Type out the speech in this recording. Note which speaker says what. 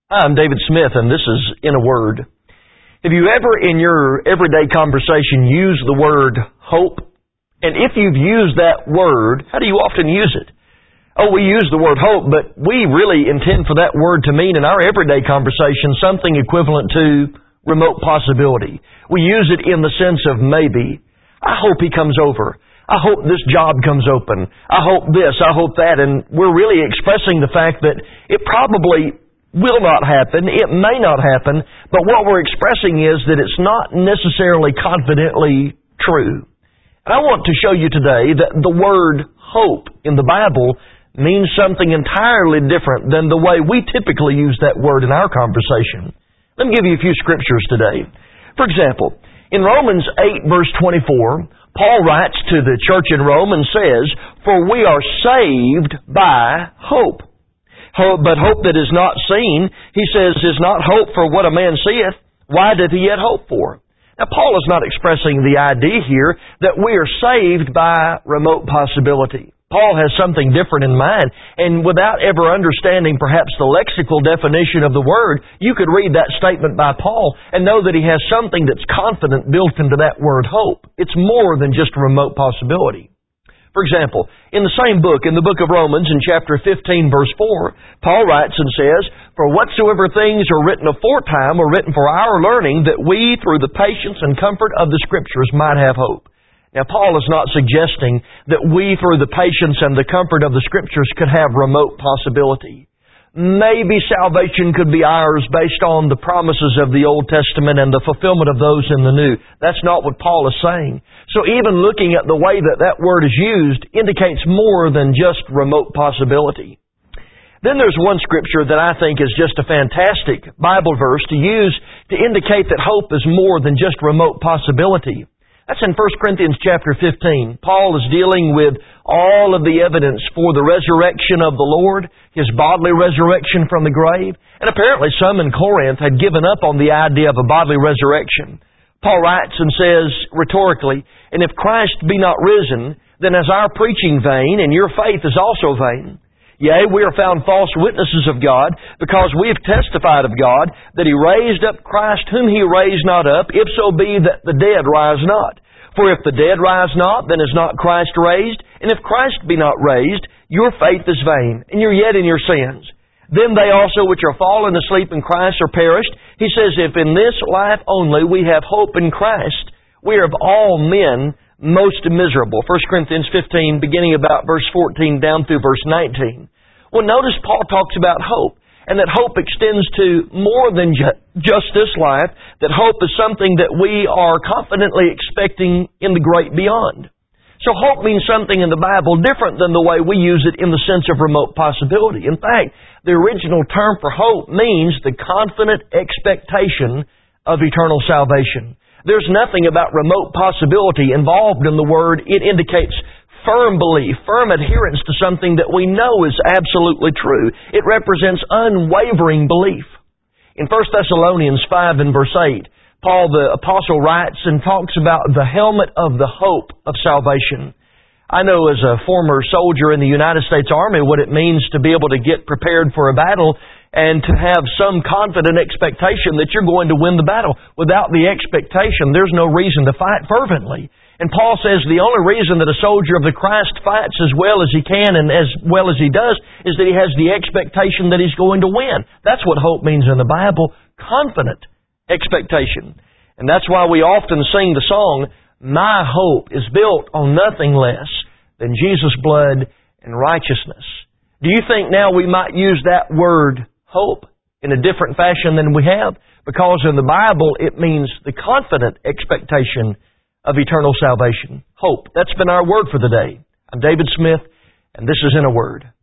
Speaker 1: Hi, I'm David Smith, and this is In a Word. Have you ever in your everyday conversation used the word hope? And if you've used that word, how do you often use it? Oh, we use the word hope, but we really intend for that word to mean in our everyday conversation something equivalent to remote possibility. We use it in the sense of maybe. I hope he comes over. I hope this job comes open. I hope this, I hope that. And we're really expressing the fact that it probably will not happen. It may not happen. But what we're expressing is that it's not necessarily confidently true. And I want to show you today that the word hope in the Bible means something entirely different than the way we typically use that word in our conversation. Let me give you a few scriptures today. For example, in Romans 8 verse 24, Paul writes to the church in Rome and says, "For we are saved by hope. But hope that is not seen," he says, "is not hope for what a man seeth. Why doth he yet hope for?" Now, Paul is not expressing the idea here that we are saved by remote possibility. Paul has something different in mind, and without ever understanding perhaps the lexical definition of the word, you could read that statement by Paul and know that he has something that's confident built into that word hope. It's more than just a remote possibility. For example, in the same book, in the book of Romans, in chapter 15, verse 4, Paul writes and says, "For whatsoever things are written aforetime are written for our learning, that we, through the patience and comfort of the Scriptures, might have hope." Now, Paul is not suggesting that we, through the patience and the comfort of the Scriptures, could have remote possibility. Maybe salvation could be ours based on the promises of the Old Testament and the fulfillment of those in the New. That's not what Paul is saying. So even looking at the way that that word is used indicates more than just remote possibility. Then there's one scripture that I think is just a fantastic Bible verse to use to indicate that hope is more than just remote possibility. That's in 1 Corinthians chapter 15. Paul is dealing with all of the evidence for the resurrection of the Lord, His bodily resurrection from the grave, and apparently some in Corinth had given up on the idea of a bodily resurrection. Paul writes and says rhetorically, "And if Christ be not risen, then is our preaching vain, and your faith is also vain. Yea, we are found false witnesses of God, because we have testified of God, that He raised up Christ whom He raised not up, if so be that the dead rise not. For if the dead rise not, then is not Christ raised. And if Christ be not raised, your faith is vain, and you're yet in your sins. Then they also which are fallen asleep in Christ are perished." He says, "If in this life only we have hope in Christ, we are of all men most miserable." 1 Corinthians 15, beginning about verse 14 down through verse 19. Well, notice Paul talks about hope, and that hope extends to more than just this life, that hope is something that we are confidently expecting in the great beyond. So hope means something in the Bible different than the way we use it in the sense of remote possibility. In fact, the original term for hope means the confident expectation of eternal salvation. There's nothing about remote possibility involved in the word. It indicates firm belief, firm adherence to something that we know is absolutely true. It represents unwavering belief. In 1 Thessalonians 5 and verse 8, Paul the Apostle writes and talks about the helmet of the hope of salvation. I know as a former soldier in the United States Army what it means to be able to get prepared for a battle and to have some confident expectation that you're going to win the battle. Without the expectation, there's no reason to fight fervently. And Paul says the only reason that a soldier of the Christ fights as well as he can and as well as he does is that he has the expectation that he's going to win. That's what hope means in the Bible, confident expectation. And that's why we often sing the song, "My hope is built on nothing less than Jesus' blood and righteousness." Do you think now we might use that word hope in a different fashion than we have? Because in the Bible it means the confident expectation of eternal salvation. Hope. That's been our word for the day. I'm David Smith, and this is In a Word.